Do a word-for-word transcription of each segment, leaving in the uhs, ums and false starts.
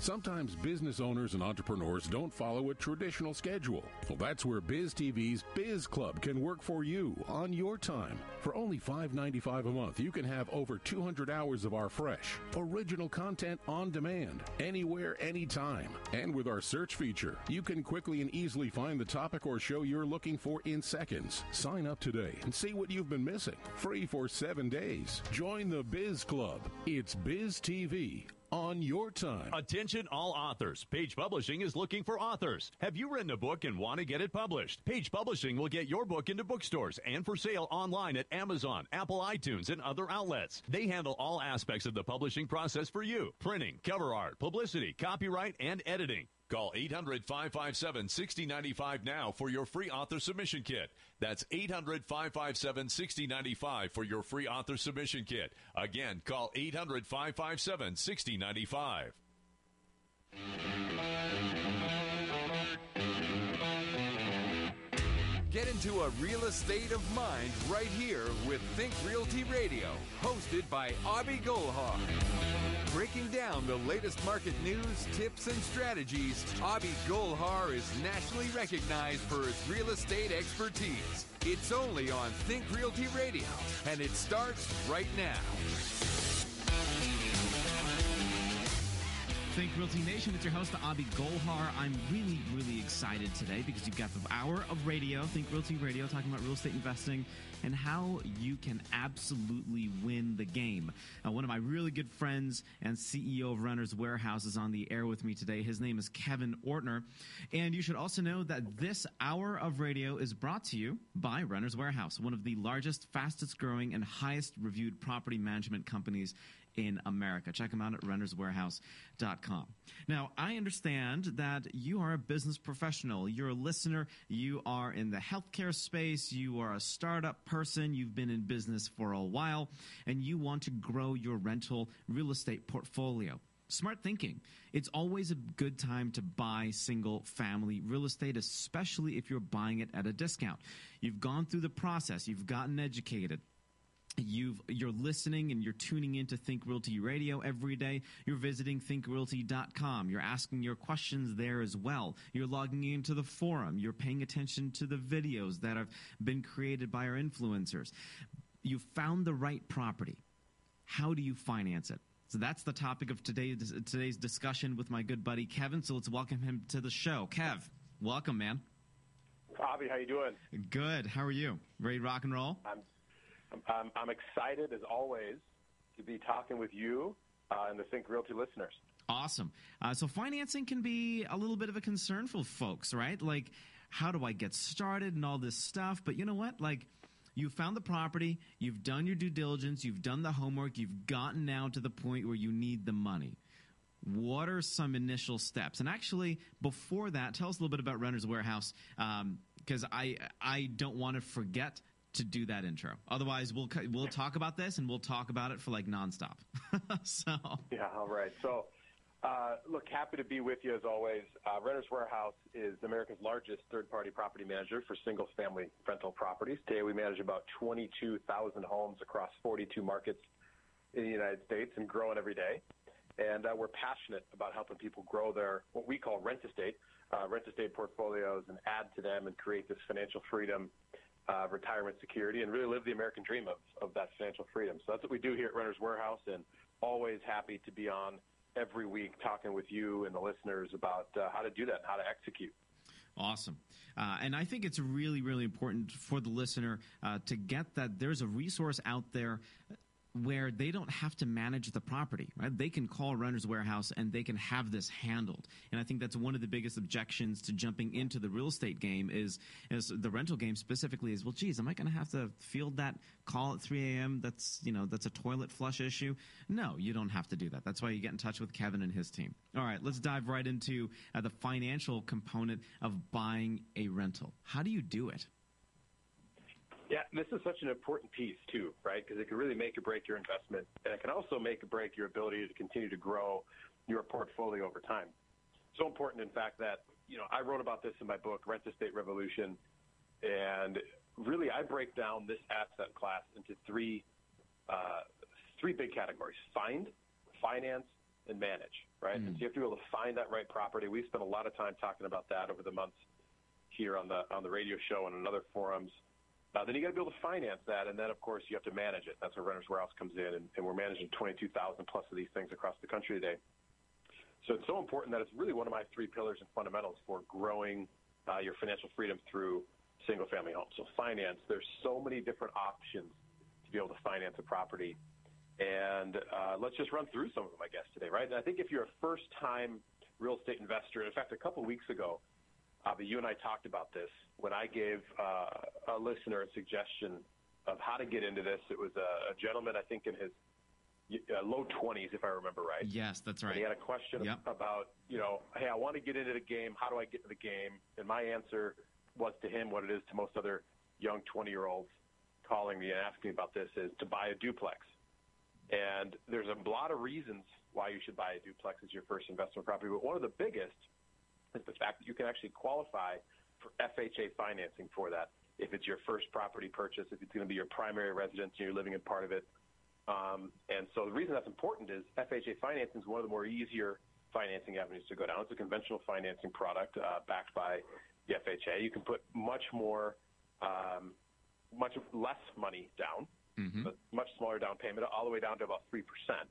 Sometimes business owners and entrepreneurs don't follow a traditional schedule. Well, that's where BizTV's Biz Club can work for you on your time. For only five dollars and ninety-five cents a month, you can have over two hundred hours of our fresh, original content on demand, anywhere, anytime. And with our search feature, you can quickly and easily find the topic or show you're looking for in seconds. Sign up today and see what you've been missing. Free for seven days. Join the Biz Club. It's BizTV. On your time. Attention all authors. Page Publishing is looking for authors. Have you written a book and want to get it published? Page Publishing will get your book into bookstores and for sale online at Amazon, Apple iTunes, and other outlets. They handle all aspects of the publishing process for you. Printing, cover art, publicity, copyright, and editing. Call eight hundred, five five seven, six zero nine five now for your free author submission kit. That's eight hundred, five five seven, six zero nine five for your free author submission kit. Again, call eight hundred, five five seven, six zero nine five. Get into a real estate of mind right here with Think Realty Radio, hosted by Avi Golhar. Breaking down the latest market news, tips, and strategies, Avi Golhar is nationally recognized for his real estate expertise. It's only on Think Realty Radio, and it starts right now. Think Realty Nation, it's your host, Avi Golhar. I'm really, really excited today because you've got the hour of radio, Think Realty Radio, talking about real estate investing and how you can absolutely win the game. Uh, one of my really good friends and C E O of Renters Warehouse is on the air with me today. His name is Kevin Ortner. And you should also know that this hour of radio is brought to you by Renters Warehouse, one of the largest, fastest growing, and highest reviewed property management companies in America. Check them out at renters warehouse dot com. Now, I understand that you are a business professional. You're a listener. You are in the healthcare space. You are a startup person. You've been in business for a while, and you want to grow your rental real estate portfolio. Smart thinking. It's always a good time to buy single-family real estate, especially if you're buying it at a discount. You've gone through the process. You've gotten educated. You've, you're listening and you're tuning into Think Realty Radio every day. You're visiting think realty dot com. You're asking your questions there as well. You're logging into the forum. You're paying attention to the videos that have been created by our influencers. You've found the right property. How do you finance it? So that's the topic of today, today's discussion with my good buddy Kevin. So let's welcome him to the show. Kev, welcome, man. Avi, how you doing? Good. How are you? Ready to rock and roll? I'm I'm, I'm excited, as always, to be talking with you uh, and the Think Realty listeners. Awesome. Uh, so financing can be a little bit of a concern for folks, right? Like, how do I get started and all this stuff? But you know what? Like, you've found the property, you've done your due diligence, you've done the homework, you've gotten now to the point where you need the money. What are some initial steps? And actually, before that, tell us a little bit about Renters Warehouse, because um, I I don't want to forget to do that intro. Otherwise, we'll we'll talk about this and we'll talk about it for like nonstop. so yeah, all right. So, uh, look, happy to be with you as always. Uh, Renters Warehouse is America's largest third-party property manager for single-family rental properties. Today, we manage about twenty-two thousand homes across forty-two markets in the United States and growing every day. And uh, we're passionate about helping people grow their what we call rent estate, uh, rent estate portfolios, and add to them and create this financial freedom. Uh, retirement security, and really live the American dream of, of that financial freedom. So that's what we do here at Renters Warehouse, and always happy to be on every week talking with you and the listeners about uh, how to do that and how to execute. Awesome. Uh, and I think it's really, really important for the listener uh, to get that there's a resource out there where they don't have to manage the property, right? They can call Renters Warehouse and they can have this handled. And I think that's one of the biggest objections to jumping into the real estate game is, is the rental game specifically is, well, geez, am I going to have to field that call at three a.m. that's, you know, that's a toilet flush issue? No, you don't have to do that. That's why you get in touch with Kevin and his team. All right, let's dive right into uh, the financial component of buying a rental. How do you do it? Yeah, this is such an important piece, too, right? Because it can really make or break your investment, and it can also make or break your ability to continue to grow your portfolio over time. So important, in fact, that, you know, I wrote about this in my book, Rent Estate Revolution, and really I break down this asset class into three uh, three big categories: find, finance, and manage, right? Mm. And so you have to be able to find that right property. We spent a lot of time talking about that over the months here on the on the radio show and in other forums. Uh, then you got to be able to finance that, and then, of course, you have to manage it. That's where Renters Warehouse comes in, and, and we're managing twenty-two thousand plus of these things across the country today. So it's so important that it's really one of my three pillars and fundamentals for growing uh, your financial freedom through single-family homes. So finance, there's so many different options to be able to finance a property. And uh, let's just run through some of them, I guess, today, right? And I think if you're a first-time real estate investor, in fact, a couple of weeks ago, Avi, you and I talked about this when I gave uh, a listener a suggestion of how to get into this. It was a, a gentleman, I think, in his uh, low twenties, if I remember right. Yes, that's right. And he had a question yep. about, you know, hey, I want to get into the game. How do I get into the game? And my answer was to him what it is to most other young twenty-year-olds calling me and asking me about this is to buy a duplex. And there's a lot of reasons why you should buy a duplex as your first investment property, but one of the biggest is the fact that you can actually qualify for F H A financing for that if it's your first property purchase, if it's going to be your primary residence and you're living in part of it. Um, and so the reason that's important is F H A financing is one of the more easier financing avenues to go down. It's a conventional financing product uh, backed by the F H A. You can put much more, um, much less money down, mm-hmm. but much smaller down payment, all the way down to about three percent.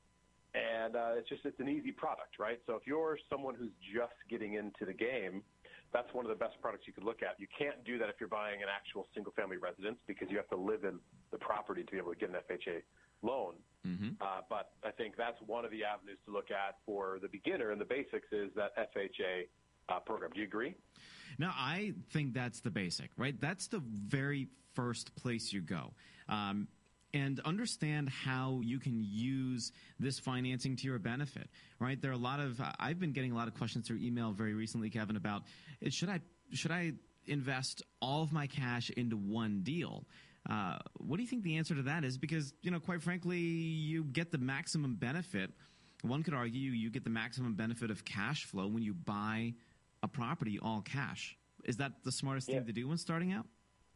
And uh, it's just it's an easy product, right? So if you're someone who's just getting into the game, that's one of the best products you could look at. You can't do that if you're buying an actual single-family residence because you have to live in the property to be able to get an F H A loan. Mm-hmm. Uh, but I think that's one of the avenues to look at for the beginner, and the basics is that F H A uh, program. Do you agree? No, I think that's the basic, right? That's the very first place you go. Um, and understand how you can use this financing to your benefit, right? There are a lot of uh, I've been getting a lot of questions through email very recently, Kevin, about should I should I invest all of my cash into one deal? Uh, what do you think the answer to that is? Because, you know, quite frankly, you get the maximum benefit. One could argue you get the maximum benefit of cash flow when you buy a property all cash. Is that the smartest yeah. thing to do when starting out?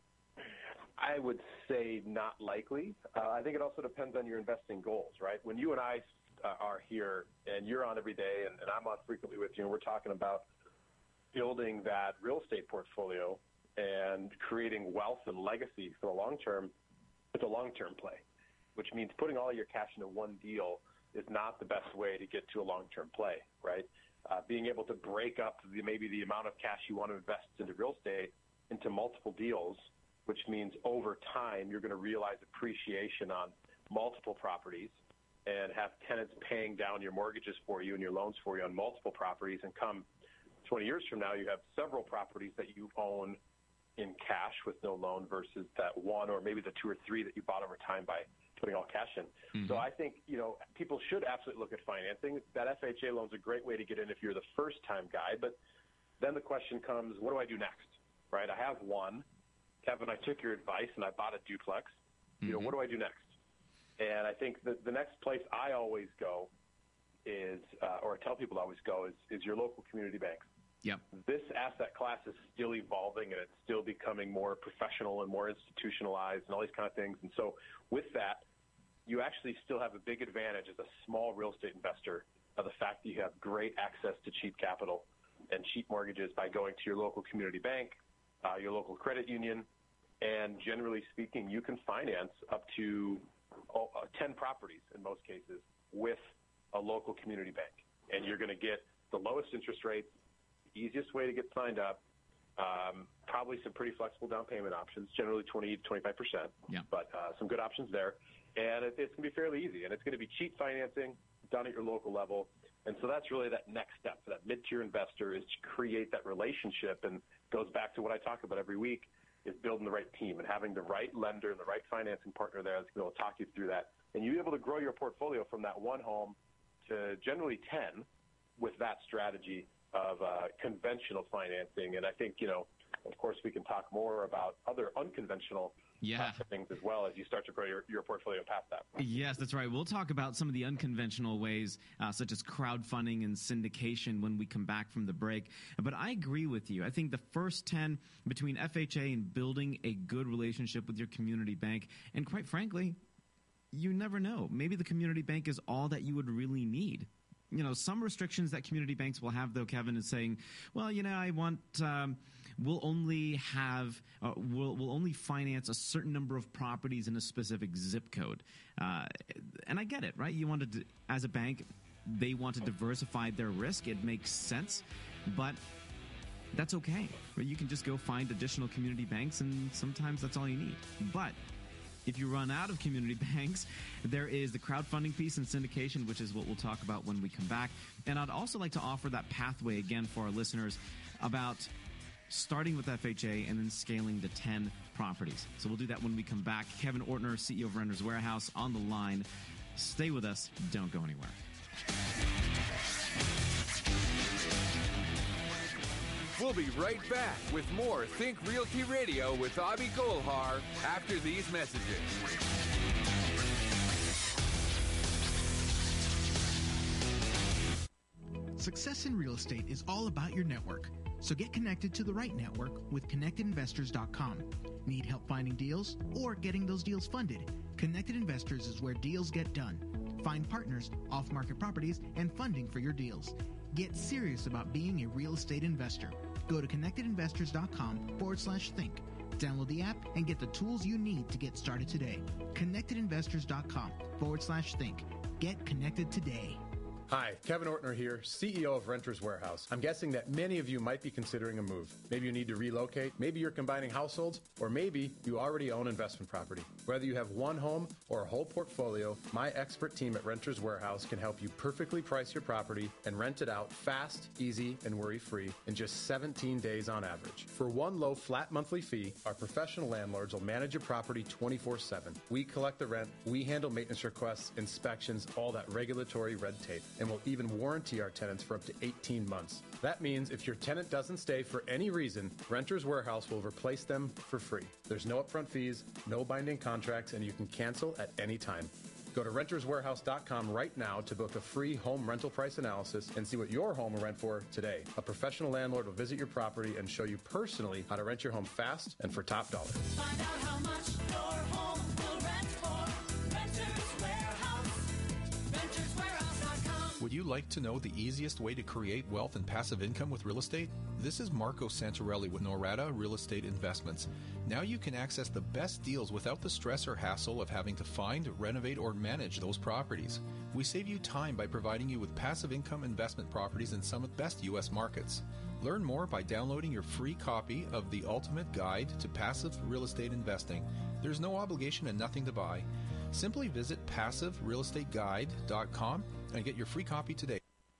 I would say not likely. Uh, I think it also depends on your investing goals, right? When you and I uh, are here and you're on every day and, and I'm on frequently with you and we're talking about building that real estate portfolio and creating wealth and legacy for the long term, it's a long-term play, which means putting all your cash into one deal is not the best way to get to a long-term play, right? Uh, being able to break up the, maybe the amount of cash you want to invest into real estate into multiple deals, which means over time you're going to realize appreciation on multiple properties and have tenants paying down your mortgages for you and your loans for you on multiple properties. And come twenty years from now, you have several properties that you own in cash with no loan versus that one or maybe the two or three that you bought over time by putting all cash in. Mm-hmm. So I think, you know, people should absolutely look at financing. That F H A loan is a great way to get in if you're the first-time guy. But then the question comes, what do I do next, right? I have one. Kevin, I took your advice and I bought a duplex. You mm-hmm. know, what do I do next? And I think the, the next place I always go is, uh, or I tell people to always go, is, is your local community bank. Yep. This asset class is still evolving, and it's still becoming more professional and more institutionalized and all these kind of things. And so with that, you actually still have a big advantage as a small real estate investor of the fact that you have great access to cheap capital and cheap mortgages by going to your local community bank, uh, your local credit union, and generally speaking, you can finance up to oh, uh, ten properties in most cases with a local community bank. And you're going to get the lowest interest rates, easiest way to get signed up, um, probably some pretty flexible down payment options, generally twenty to twenty-five percent, yeah. but uh, some good options there. And it, it's going to be fairly easy, and it's going to be cheap financing done at your local level. And so that's really that next step for that mid-tier investor is to create that relationship, and goes back to what I talk about every week, is building the right team and having the right lender and the right financing partner there that's going to talk you through that. And you're able to grow your portfolio from that one home to generally ten with that strategy of uh, conventional financing. And I think, you know, of course, we can talk more about other unconventional yeah. things as well as you start to grow your, your portfolio past that. Yes, that's right. We'll talk about some of the unconventional ways, uh, such as crowdfunding and syndication, when we come back from the break. But I agree with you. I think the first ten between F H A and building a good relationship with your community bank, and quite frankly, you never know. Maybe the community bank is all that you would really need you know, some restrictions that community banks will have, though, Kevin, is saying, well, you know, I want, um, we'll only have, uh, we'll, we'll only finance a certain number of properties in a specific zip code. Uh, and I get it, right? You want to, as a bank, they want to diversify their risk. It makes sense, but that's okay. You can just go find additional community banks, and sometimes that's all you need. But if you run out of community banks, there is the crowdfunding piece and syndication, which is what we'll talk about when we come back. And I'd also like to offer that pathway again for our listeners about starting with F H A and then scaling to ten properties. So we'll do that when we come back. Kevin Ortner, C E O of Renters Warehouse, on the line. Stay with us. Don't go anywhere. We'll be right back with more Think Realty Radio with Abhi Golhar after these messages. Success in real estate is all about your network. So get connected to the right network with connected investors dot com. Need help finding deals or getting those deals funded? Connected Investors is where deals get done. Find partners, off-market properties, and funding for your deals. Get serious about being a real estate investor. Go to connected investors dot com forward slash think. Download the app and get the tools you need to get started today. connected investors dot com forward slash think. Get connected today. Hi, Kevin Ortner here, C E O of Renters Warehouse. I'm guessing that many of you might be considering a move. Maybe you need to relocate, maybe you're combining households, or maybe you already own investment property. Whether you have one home or a whole portfolio, my expert team at Renters Warehouse can help you perfectly price your property and rent it out fast, easy, and worry-free in just seventeen days on average. For one low flat monthly fee, our professional landlords will manage your property twenty-four seven. We collect the rent, we handle maintenance requests, inspections, all that regulatory red tape, and will even warranty our tenants for up to eighteen months. That means if your tenant doesn't stay for any reason, Renters Warehouse will replace them for free. There's no upfront fees, no binding contracts, and you can cancel at any time. Go to renters warehouse dot com right now to book a free home rental price analysis and see what your home will rent for today. A professional landlord will visit your property and show you personally how to rent your home fast and for top dollar. Find out how much your home will rent for. Renters Warehouse. renters warehouse dot com. Would you like to know the easiest way to create wealth and passive income with real estate? This is Marco Santorelli with Norada Real Estate Investments. Now you can access the best deals without the stress or hassle of having to find, renovate, or manage those properties. We save you time by providing you with passive income investment properties in some of the best U S markets. Learn more by downloading your free copy of The Ultimate Guide to Passive Real Estate Investing. There's no obligation and nothing to buy. Simply visit passive real estate guide dot com and get your free copy today.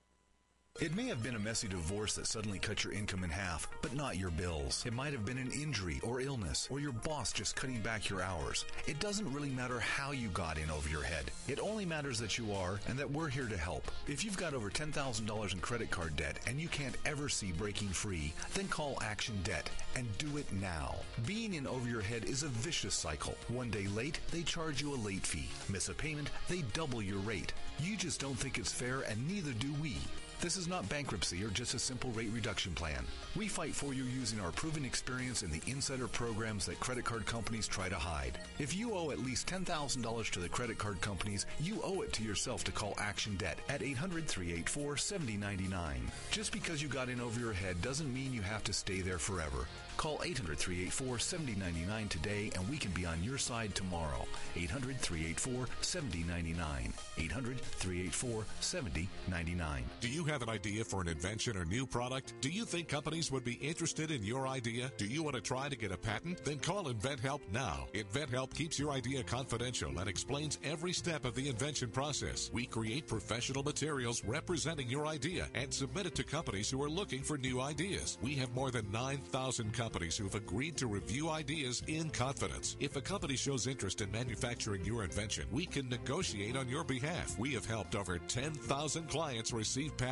It may have been a messy divorce that suddenly cut your income in half, but not your bills. It might have been an injury or illness, or your boss just cutting back your hours. It doesn't really matter how you got in over your head. It only matters that you are, and that we're here to help. If you've got over ten thousand dollars in credit card debt, and you can't ever see breaking free, then call Action Debt, and do it now. Being in over your head is a vicious cycle. One day late, they charge you a late fee. Miss a payment, they double your rate. You just don't think it's fair, and neither do we. This is not bankruptcy or just a simple rate reduction plan. We fight for you using our proven experience in the insider programs that credit card companies try to hide. If you owe at least ten thousand dollars to the credit card companies, you owe it to yourself to call Action Debt at eight hundred, three eight four, seven zero nine nine. Just because you got in over your head doesn't mean you have to stay there forever. Call eight hundred, three eight four, seven zero nine nine today and we can be on your side tomorrow. eight hundred, three eight four, seven zero nine nine. eight hundred, three eight four, seven zero nine nine. Do you have an idea for an invention or new product? Do you think companies would be interested in your idea? Do you want to try to get a patent? Then call InventHelp now. InventHelp keeps your idea confidential and explains every step of the invention process. We create professional materials representing your idea and submit it to companies who are looking for new ideas. We have more than nine thousand companies who have agreed to review ideas in confidence. If a company shows interest in manufacturing your invention, we can negotiate on your behalf. We have helped over ten thousand clients receive patent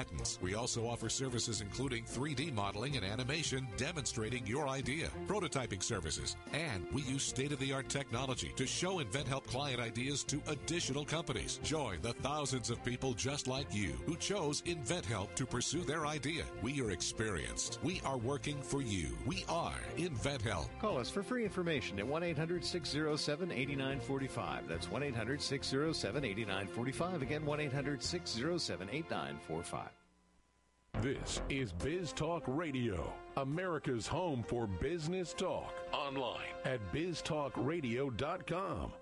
patents. We also offer services including three D modeling and animation demonstrating your idea, prototyping services, and we use state-of-the-art technology to show InventHelp client ideas to additional companies. Join the thousands of people just like you who chose InventHelp to pursue their idea. We are experienced. We are working for you. We are InventHelp. Call us for free information at one eight hundred six oh seven eight nine four five. That's one eight hundred six oh seven eight nine four five. Again, one eight hundred six oh seven eight nine four five. This is Biz Talk Radio, America's home for business talk. Online at biz talk radio dot com.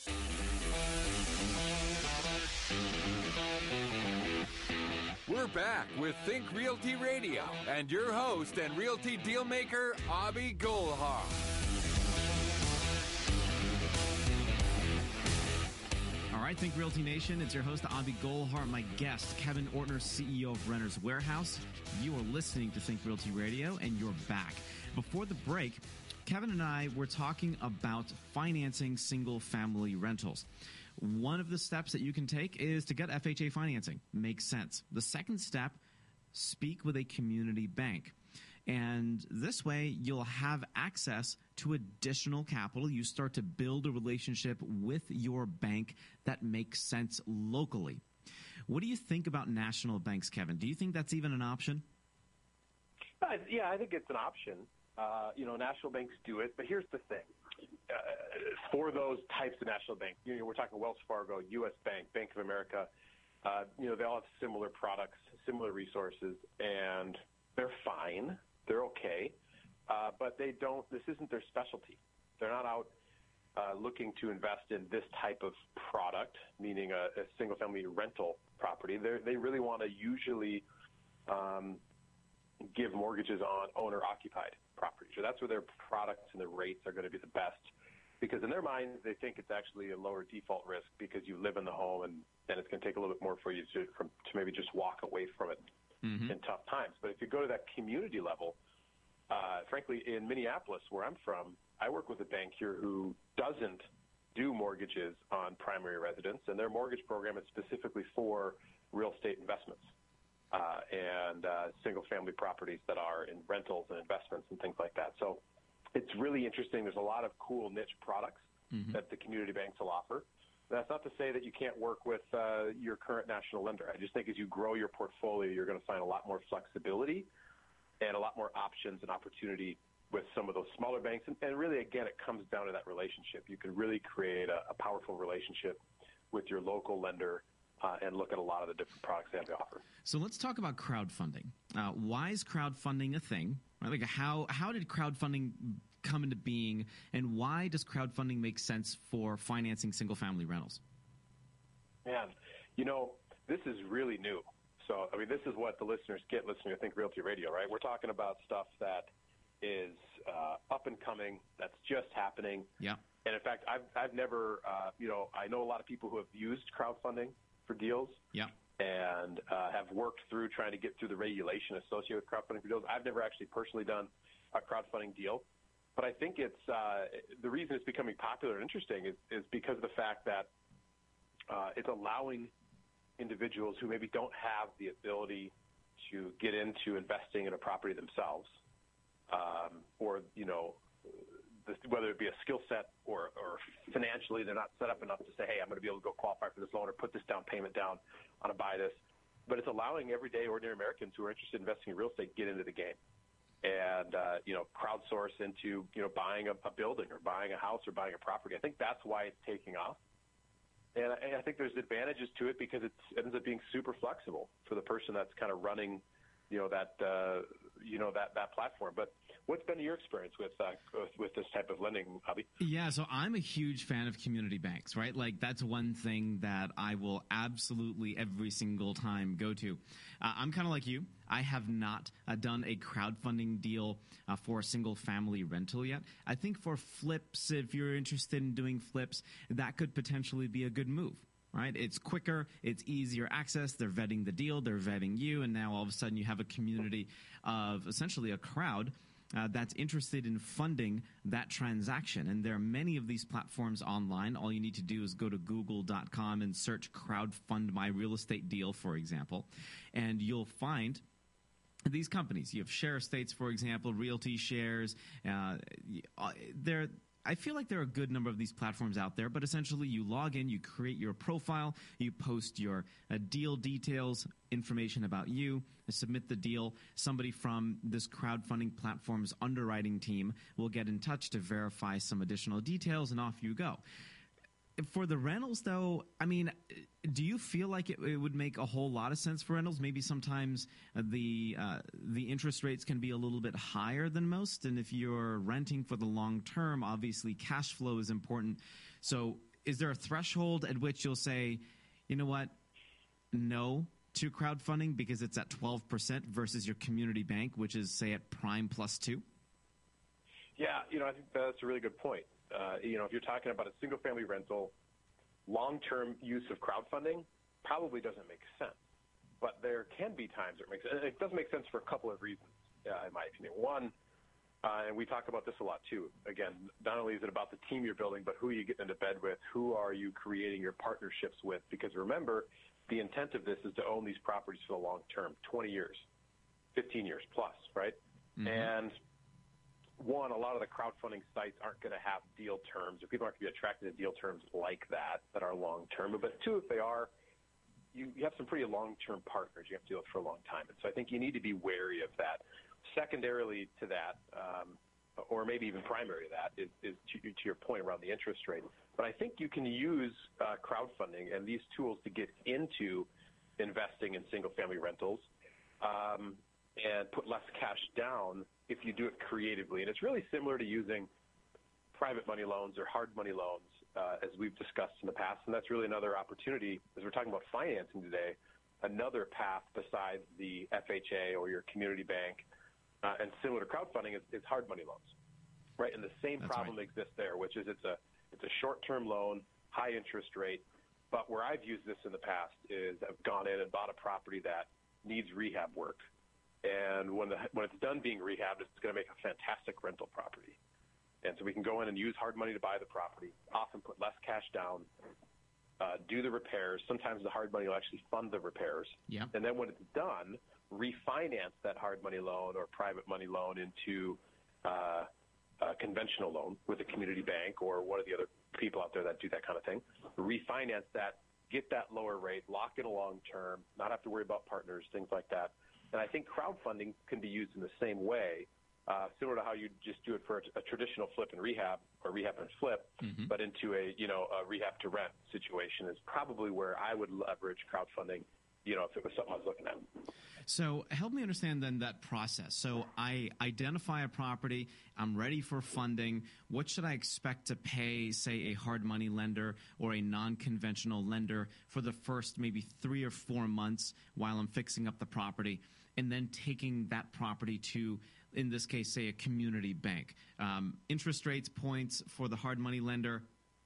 We're back with Think Realty Radio and your host and realty dealmaker, Abhi Golhar. All right, Think Realty Nation, it's your host, Abhi Golhar, my guest, Kevin Ortner, C E O of Renters Warehouse. You are listening to Think Realty Radio, and you're back. Before the break, Kevin and I were talking about financing single-family rentals. One of the steps that you can take is to get F H A financing. Makes sense. The second step, speak with a community bank. And this way, you'll have access to additional capital. You start to build a relationship with your bank that makes sense locally. What do you think about national banks, Kevin? Do you think that's even an option? Uh, yeah, I think it's an option. Uh, you know, national banks do it, but here's the thing. Uh, for those types of national banks, you know, we're talking Wells Fargo, U S Bank, Bank of America, uh, you know, they all have similar products, similar resources, and they're fine. They're okay. Uh, but they don't, this isn't their specialty. They're not out uh, looking to invest in this type of product, meaning a, a single-family rental property. They're, they really want to usually um, give mortgages on owner-occupied properties. So that's where their products and the rates are going to be the best, because in their minds, they think it's actually a lower default risk because you live in the home, and, and it's going to take a little bit more for you to, from, to maybe just walk away from it mm-hmm. in tough times. But if you go to that community level, uh, frankly, in Minneapolis, where I'm from, I work with a bank here who doesn't do mortgages on primary residence, and their mortgage program is specifically for real estate investments. Uh, and uh, single-family properties that are in rentals and investments and things like that. So it's really interesting. There's a lot of cool niche products mm-hmm. that the community banks will offer. That's not to say that you can't work with uh, your current national lender. I just think as you grow your portfolio, you're going to find a lot more flexibility and a lot more options and opportunity with some of those smaller banks. And, and really, again, it comes down to that relationship. You can really create a, a powerful relationship with your local lender Uh, and look at a lot of the different products they have to offer. So let's talk about crowdfunding. Uh, why is crowdfunding a thing? Right? Like how how did crowdfunding come into being, and why does crowdfunding make sense for financing single-family rentals? Man, you know, this is really new. So, I mean, this is what the listeners get listening to Think Realty Radio, right? We're talking about stuff that is uh, up and coming, that's just happening. Yeah. And, in fact, I've, I've never, uh, you know, I know a lot of people who have used crowdfunding for deals yeah. and uh, have worked through trying to get through the regulation associated with crowdfunding for deals. I've never actually personally done a crowdfunding deal, but I think it's uh, the reason it's becoming popular and interesting is, is because of the fact that uh, it's allowing individuals who maybe don't have the ability to get into investing in a property themselves um, or, you know, whether it be a skill set or, or financially they're not set up enough to say, hey, I'm going to be able to go qualify for this loan or put this down payment down on a buy this. But it's allowing everyday ordinary Americans who are interested in investing in real estate get into the game and, uh, you know, crowdsource into, you know, buying a, a building or buying a house or buying a property. I think that's why it's taking off. And I, and I think there's advantages to it because it's, it ends up being super flexible for the person that's kind of running, you know, that, uh, you know, that, that platform. But what's been your experience with, uh, with with this type of lending, Abhi? Yeah, so I'm a huge fan of community banks, right? Like that's one thing that I will absolutely every single time go to. Uh, I'm kind of like you. I have not uh, done a crowdfunding deal uh, for a single family rental yet. I think for flips, if you're interested in doing flips, that could potentially be a good move. Right? It's quicker, it's easier access, they're vetting the deal, they're vetting you, and now all of a sudden you have a community of essentially a crowd uh, that's interested in funding that transaction. And there are many of these platforms online. All you need to do is go to google dot com and search crowdfund my real estate deal, for example, and you'll find these companies. You have Share Estates, for example, Realty Shares. Uh, they're I feel like there are a good number of these platforms out there, but essentially you log in, you create your profile, you post your uh, deal details, information about you, submit the deal. Somebody from this crowdfunding platform's underwriting team will get in touch to verify some additional details, and off you go. For the rentals, though, I mean, do you feel like it, it would make a whole lot of sense for rentals? Maybe sometimes the uh, the interest rates can be a little bit higher than most, and if you're renting for the long term, obviously cash flow is important. So is there a threshold at which you'll say, you know what, no to crowdfunding because it's at twelve percent versus your community bank, which is, say, at prime plus two? Yeah, you know, I think that's a really good point. Uh, you know, if you're talking about a single-family rental, long-term use of crowdfunding probably doesn't make sense. But there can be times where it makes sense. It doesn't make sense for a couple of reasons, uh, in my opinion. One, uh, and we talk about this a lot too. Again, not only is it about the team you're building, but who you get into bed with, who are you creating your partnerships with? Because remember, the intent of this is to own these properties for the long term, twenty years, fifteen years plus, right? Mm-hmm. And one, a lot of the crowdfunding sites aren't going to have deal terms, or people aren't going to be attracted to deal terms like that that are long-term. But two, if they are, you, you have some pretty long-term partners you have to deal with for a long time. And so I think you need to be wary of that. Secondarily to that, um, or maybe even primary to that, is, is to, to your point around the interest rate. But I think you can use uh, crowdfunding and these tools to get into investing in single-family rentals um, and put less cash down if you do it creatively. And it's really similar to using private money loans or hard money loans, uh, as we've discussed in the past. And that's really another opportunity, as we're talking about financing today, another path besides the F H A or your community bank, uh, and similar to crowdfunding is, is hard money loans, right? And the same that's problem right. exists there, which is it's a, it's a short-term loan, high interest rate. But where I've used this in the past is I've gone in and bought a property that needs rehab work. And when the, when it's done being rehabbed, it's going to make a fantastic rental property. And so we can go in and use hard money to buy the property, often put less cash down, uh, do the repairs. Sometimes the hard money will actually fund the repairs. Yeah. And then when it's done, refinance that hard money loan or private money loan into uh, a conventional loan with a community bank or one of the other people out there that do that kind of thing. Refinance that, get that lower rate, lock in a long term, not have to worry about partners, things like that. And I think crowdfunding can be used in the same way, uh, similar to how you just do it for a, a traditional flip and rehab or rehab and flip, mm-hmm. but into a, you know, a rehab to rent situation is probably where I would leverage crowdfunding, you know, if it was something I was looking at. So help me understand then that process. So I identify a property, I'm ready for funding. What should I expect to pay, say, a hard money lender or a non-conventional lender for the first maybe three or four months while I'm fixing up the property, and then taking that property to, in this case, say, a community bank? Um, interest rates, points for the hard money lender,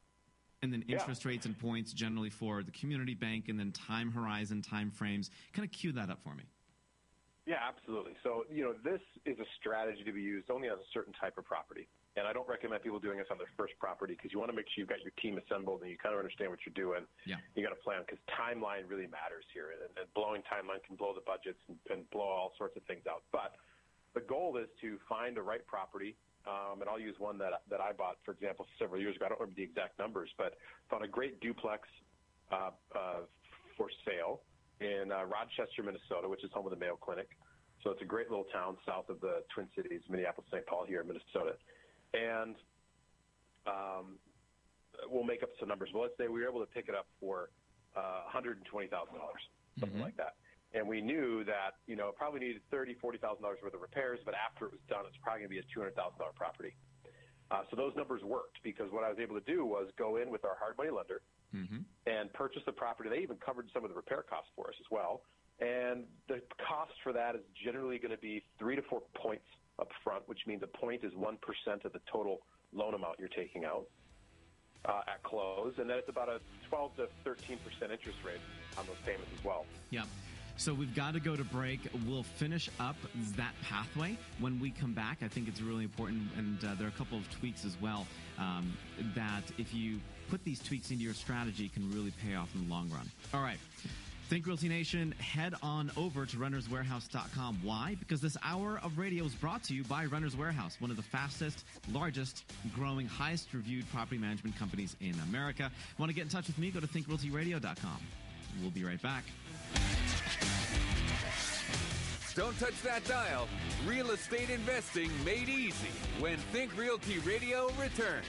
and then interest yeah. rates and points generally for the community bank, and then time horizon, time frames. Kind of cue that up for me. Yeah, absolutely. So, you know, this is a strategy to be used only on a certain type of property. And I don't recommend people doing this on their first property because you want to make sure you've got your team assembled and you kind of understand what you're doing. Yeah. You got to plan because timeline really matters here. And, and blowing timeline can blow the budgets and, and blow all sorts of things out. But the goal is to find the right property. Um, and I'll use one that that I bought, for example, several years ago. I don't remember the exact numbers, but found a great duplex uh, uh, for sale in uh, Rochester, Minnesota, which is home of the Mayo Clinic. So it's a great little town south of the Twin Cities, Minneapolis, Saint Paul here in Minnesota. And um, we'll make up some numbers. But let's say we were able to pick it up for uh, one hundred twenty thousand dollars, something mm-hmm. like that. And we knew that, you know, it probably needed thirty thousand dollars, forty thousand dollars worth of repairs, but after it was done, it's probably going to be a two hundred thousand dollars property. Uh, so those numbers worked because what I was able to do was go in with our hard money lender mm-hmm. and purchase the property. They even covered some of the repair costs for us as well. And the cost for that is generally going to be three to four points up front, which means a point is one percent of the total loan amount you're taking out uh, at close. And then it's about a twelve to thirteen percent interest rate on those payments as well. Yeah. So we've got to go to break. We'll finish up that pathway when we come back. I think it's really important, and uh, there are a couple of tweaks as well, um, that if you put these tweaks into your strategy, can really pay off in the long run. All right. Think Realty Nation, head on over to runners warehouse dot com. Why? Because this hour of radio is brought to you by Runners Warehouse, one of the fastest, largest, growing, highest reviewed property management companies in America. Want to get in touch with me? Go to think realty radio dot com. We'll be right back. Don't touch that dial. Real estate investing made easy when Think Realty Radio returns.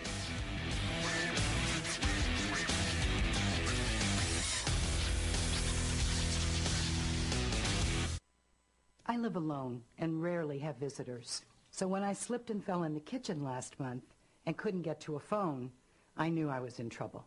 I live alone and rarely have visitors. So when I slipped and fell in the kitchen last month and couldn't get to a phone, I knew I was in trouble.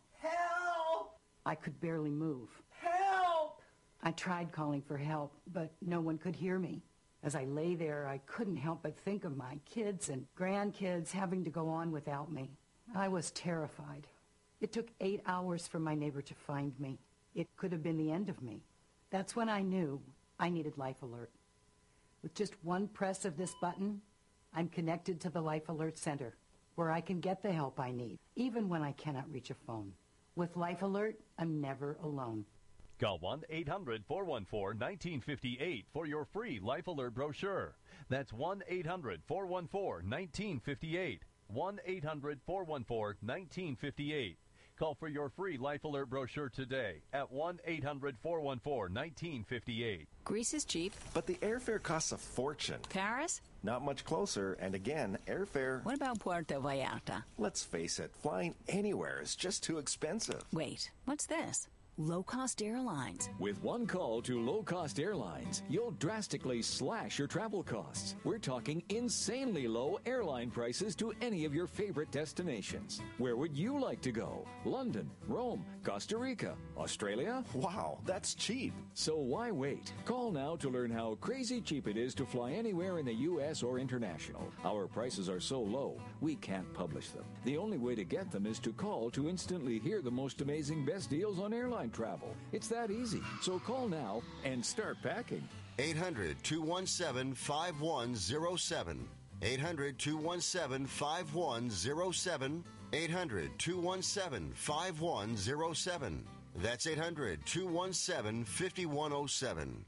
Help! I could barely move. Help! I tried calling for help, but no one could hear me. As I lay there, I couldn't help but think of my kids and grandkids having to go on without me. I was terrified. It took eight hours for my neighbor to find me. It could have been the end of me. That's when I knew I needed Life Alert. With just one press of this button, I'm connected to the Life Alert Center, where I can get the help I need, even when I cannot reach a phone. With Life Alert, I'm never alone. Call one eight hundred four one four one nine five eight for your free Life Alert brochure. That's one eight hundred four one four one nine five eight. one eight hundred four one four one nine five eight. Call for your free Life Alert brochure today at one eight hundred four one four one nine five eight. Greece is cheap. But the airfare costs a fortune. Paris? Not much closer, and again, airfare... What about Puerto Vallarta? Let's face it, flying anywhere is just too expensive. Wait, what's this? Low-cost airlines. With one call to low-cost airlines, you'll drastically slash your travel costs. We're talking insanely low airline prices to any of your favorite destinations. Where would you like to go? London, Rome, Costa Rica, Australia? Wow, that's cheap. So why wait? Call now to learn how crazy cheap it is to fly anywhere in the U S or international. Our prices are so low, we can't publish them. The only way to get them is to call to instantly hear the most amazing best deals on airline travel. It's that easy. So call now and start packing. eight hundred two one seven five one zero seven. eight hundred two one seven five one zero seven. eight hundred two one seven five one zero seven. That's eight hundred two one seven five one zero seven.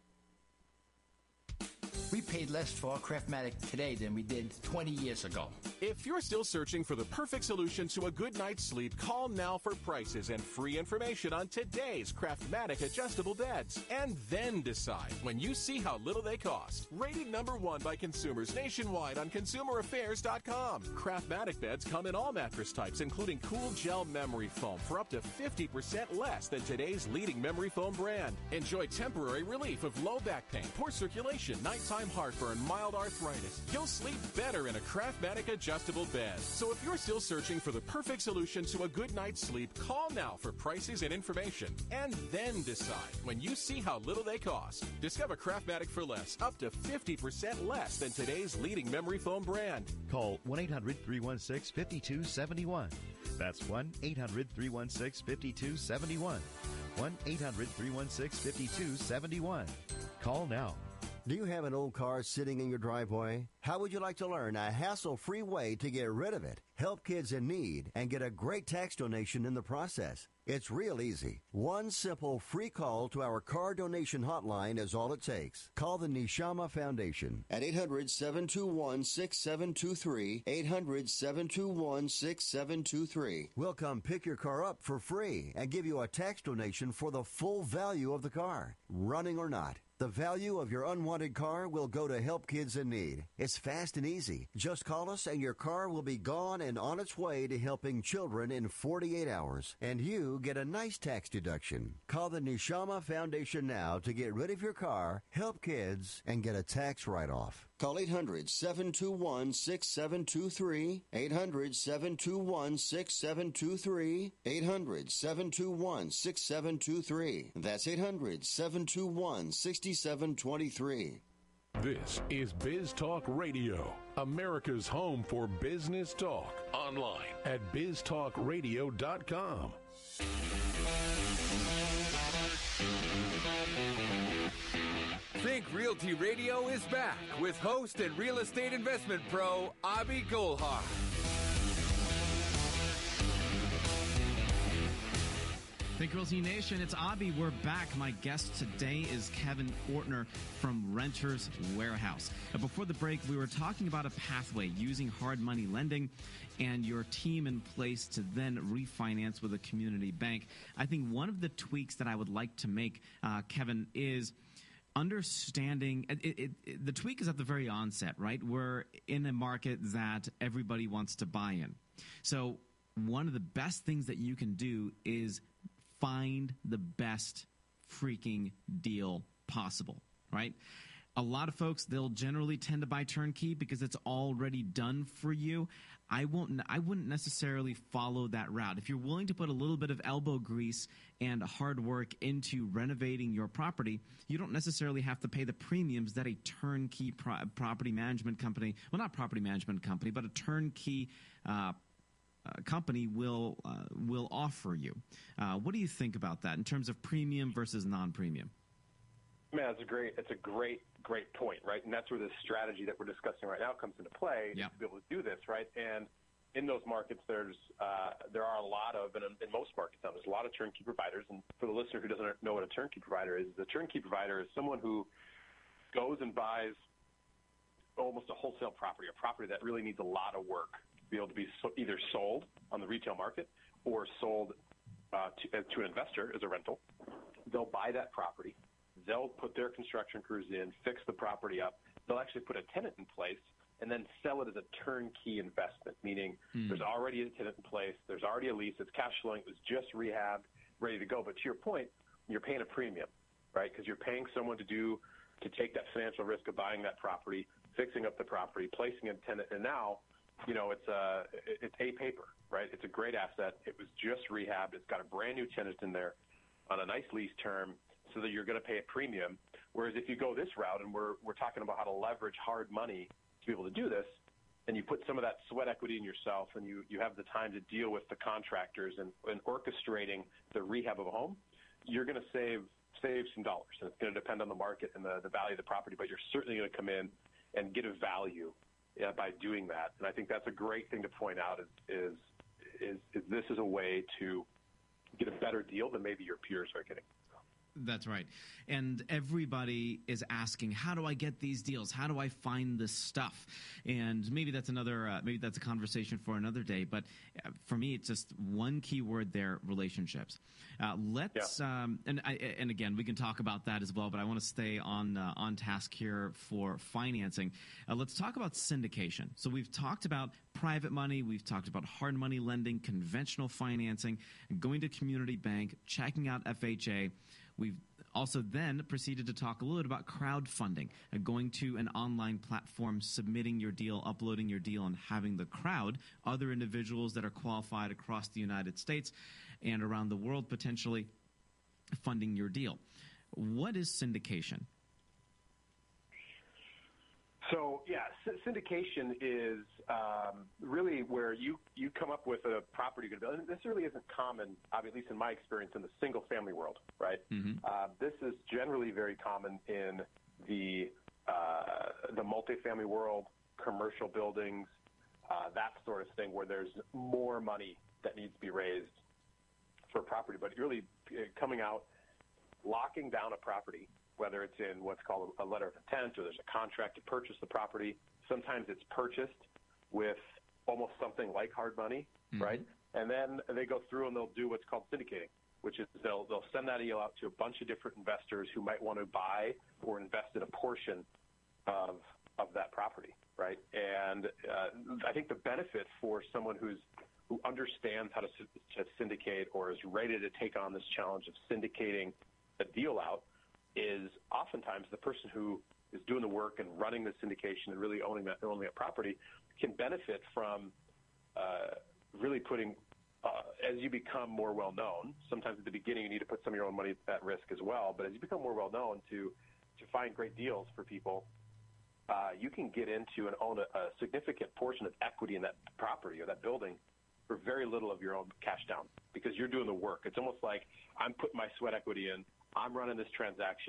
We paid less for our Craftmatic today than we did twenty years ago. If you're still searching for the perfect solution to a good night's sleep, call now for prices and free information on today's Craftmatic adjustable beds. And then decide when you see how little they cost. Rated number one by consumers nationwide on consumer affairs dot com. Craftmatic beds come in all mattress types, including cool gel memory foam for up to fifty percent less than today's leading memory foam brand. Enjoy temporary relief of low back pain, poor circulation, nighttime heartburn, mild arthritis. You'll sleep better in a Craftmatic adjustable bed. So if you're still searching for the perfect solution to a good night's sleep, call now for prices and information. And then decide when you see how little they cost. Discover Craftmatic for less, up to fifty percent less than today's leading memory foam brand. Call one eight hundred three one six five two seven one. That's one eight hundred three one six five two seven one. one eight hundred three one six five two seven one. Call now. Do you have an old car sitting in your driveway? How would you like to learn a hassle-free way to get rid of it, help kids in need, and get a great tax donation in the process? It's real easy. One simple free call to our car donation hotline is all it takes. Call the Neshama Foundation at eight hundred seven two one six seven two three, eight hundred seven two one six seven two three. We'll come pick your car up for free and give you a tax donation for the full value of the car, running or not. The value of your unwanted car will go to help kids in need. It's fast and easy. Just call us and your car will be gone and on its way to helping children in forty-eight hours. And you get a nice tax deduction. Call the Neshama Foundation now to get rid of your car, help kids, and get a tax write-off. Call eight hundred seven two one six seven two three, eight hundred seven two one six seven two three, eight hundred seven two one six seven two three. That's eight hundred seven two one six seven two three. This is Biz Talk Radio, America's home for business talk. Online at biz talk radio dot com. Think Realty Radio is back with host and real estate investment pro, Abhi Golhar. Think Realty Nation, it's Abhi. We're back. My guest today is Kevin Ortner from Renters Warehouse. Uh, before the break, we were talking about a pathway using hard money lending and your team in place to then refinance with a community bank. I think one of the tweaks that I would like to make, uh, Kevin, is understanding it, it, it, the tweak is at the very onset, right? We're in a market that everybody wants to buy in. So one of the best things that you can do is find the best freaking deal possible, right? A lot of folks, they'll generally tend to buy turnkey because it's already done for you. I won't. I wouldn't necessarily follow that route. If you're willing to put a little bit of elbow grease and hard work into renovating your property, you don't necessarily have to pay the premiums that a turnkey pro- property management company, well, not property management company, but a turnkey uh, uh, company will uh, will offer you. Uh, what do you think about that in terms of premium versus non-premium? Man, it's a great, it's a great, great point, right? And that's where this strategy that we're discussing right now comes into play yeah. to be able to do this, right? And in those markets, there's uh, there are a lot of, and in, in most markets now, there's a lot of turnkey providers. And for the listener who doesn't know what a turnkey provider is, the turnkey provider is someone who goes and buys almost a wholesale property, a property that really needs a lot of work to be able to be so, either sold on the retail market or sold uh, to, uh, to an investor as a rental. They'll buy that property. They'll put their construction crews in, fix the property up. They'll actually put a tenant in place and then sell it as a turnkey investment, meaning Mm. there's already a tenant in place, there's already a lease, it's cash flowing, it was just rehabbed, ready to go. But to your point, you're paying a premium, right? Because you're paying someone to do to take that financial risk of buying that property, fixing up the property, placing a tenant, and now, you know, it's a it's a paper, right? It's a great asset. It was just rehabbed. It's got a brand new tenant in there on a nice lease term, so that you're going to pay a premium. Whereas if you go this route, and we're we're talking about how to leverage hard money to be able to do this, and you put some of that sweat equity in yourself, and you, you have the time to deal with the contractors and, and orchestrating the rehab of a home, you're going to save save some dollars. And it's going to depend on the market and the, the value of the property, but you're certainly going to come in and get a value yeah, by doing that. And I think that's a great thing to point out is, is, is, is this is a way to get a better deal than maybe your peers are getting. That's right. And everybody is asking, how do I get these deals? How do I find this stuff? And maybe that's another, uh, maybe that's a conversation for another day. But uh, for me, it's just one key word there, relationships. Uh, let's, yeah. um, and I, and again, we can talk about that as well, but I want to stay on, uh, on task here for financing. Uh, let's talk about syndication. So we've talked about private money. We've talked about hard money lending, conventional financing, going to community bank, checking out F H A. We've also then proceeded to talk a little bit about crowdfunding, uh, going to an online platform, submitting your deal, uploading your deal, and having the crowd, other individuals that are qualified across the United States and around the world, potentially funding your deal. What is syndication? So, yeah, syndication is um, really where you, you come up with a property you're going to build. And this really isn't common, at least in my experience, in the single-family world, right? Mm-hmm. Uh, this is generally very common in the uh, the multifamily world, commercial buildings, uh, that sort of thing, where there's more money that needs to be raised for a property. But really uh, coming out, locking down a property, whether it's in what's called a letter of intent or there's a contract to purchase the property. Sometimes it's purchased with almost something like hard money, mm-hmm. right? And then they go through and they'll do what's called syndicating, which is they'll they'll send that deal out to a bunch of different investors who might want to buy or invest in a portion of of that property, right? And uh, I think the benefit for someone who's who understands how to, to syndicate or is ready to take on this challenge of syndicating a deal out is oftentimes the person who is doing the work and running the syndication and really owning that, owning that property can benefit from uh, really putting, uh, as you become more well-known, sometimes at the beginning you need to put some of your own money at risk as well, but as you become more well-known to, to find great deals for people, uh, you can get into and own a, a significant portion of equity in that property or that building for very little of your own cash down because you're doing the work. It's almost like I'm putting my sweat equity in, I'm running this transaction,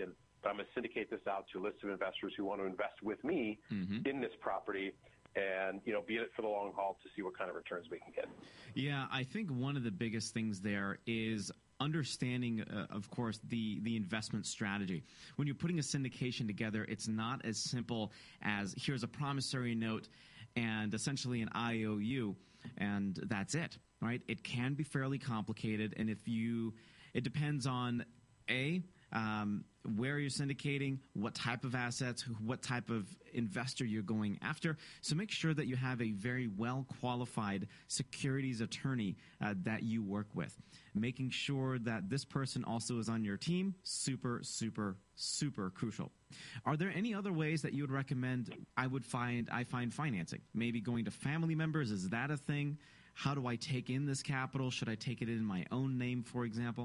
but I'm going to syndicate this out to a list of investors who want to invest with me Mhm. in this property and, you know, be in it for the long haul to see what kind of returns we can get. Yeah, I think one of the biggest things there is understanding, uh, of course, the, the investment strategy. When you're putting a syndication together, it's not as simple as here's a promissory note and essentially an I O U, and that's it, right? It can be fairly complicated, and if you, it depends on, A, um, where you're syndicating, what type of assets, what type of investor you're going after. So make sure that you have a very well-qualified securities attorney uh, that you work with. Making sure that this person also is on your team, super, super, super crucial. Are there any other ways that you would recommend I would find I find financing? Maybe going to family members, is that a thing? How do I take in this capital? Should I take it in my own name, for example?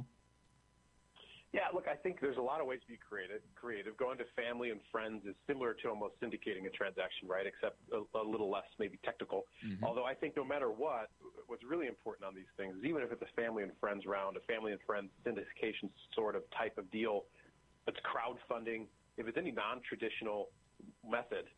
Yeah, look, I think there's a lot of ways to be creative. Creative. Going to family and friends is similar to almost syndicating a transaction, right? Except a, a little less maybe technical. Mhm. Although I think no matter what, what's really important on these things is even if it's a family and friends round, a family and friends syndication sort of type of deal, it's crowdfunding. If it's any non-traditional method,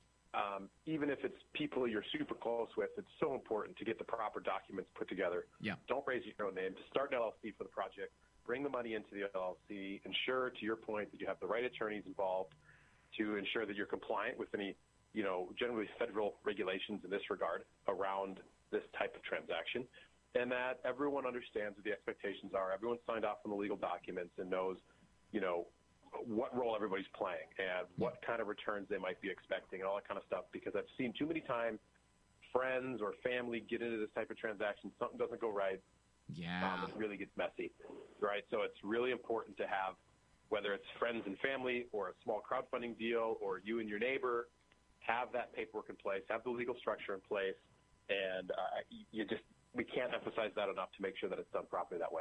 um, even if it's people you're super close with, it's so important to get the proper documents put together. Yeah. Don't raise your own name. Just start an L L C for the project. Bring the money into the L L C. Ensure, to your point, that you have the right attorneys involved to ensure that you're compliant with any, you know, generally federal regulations in this regard around this type of transaction, and that everyone understands what the expectations are. Everyone signed off on the legal documents and knows, you know, what role everybody's playing and what kind of returns they might be expecting and all that kind of stuff, because I've seen too many times friends or family get into this type of transaction, something doesn't go right, Yeah. um, it really gets messy, right? So it's really important to have, whether it's friends and family or a small crowdfunding deal or you and your neighbor, have that paperwork in place, have the legal structure in place, and uh, you just we can't emphasize that enough to make sure that it's done properly that way.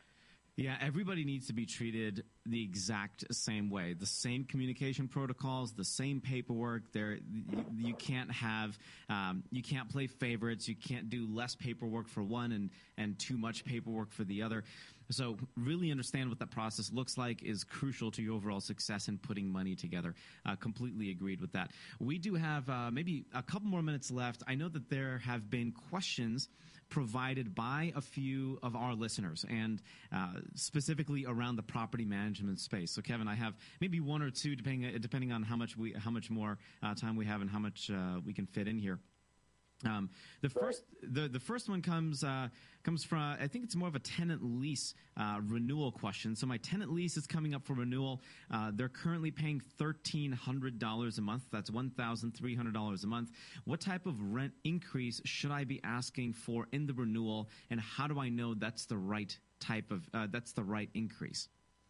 Yeah, everybody needs to be treated the exact same way. The same communication protocols, the same paperwork. There, you, you can't have, um, you can't play favorites. You can't do less paperwork for one and and too much paperwork for the other. So really understand what that process looks like is crucial to your overall success in putting money together. Uh, completely agreed with that. We do have uh, maybe a couple more minutes left. I know that there have been questions provided by a few of our listeners, and uh, specifically around the property management space. So, Kevin, I have maybe one or two, depending depending on how much we how much more uh, time we have and how much uh, we can fit in here. Um, the first, the, the first one comes uh, comes from, I think it's more of a tenant lease uh, renewal question. So my tenant lease is coming up for renewal. Uh, they're currently paying thirteen hundred dollars a month. That's one thousand three hundred dollars a month. What type of rent increase should I be asking for in the renewal, and how do I know that's the right type of uh, that's the right increase?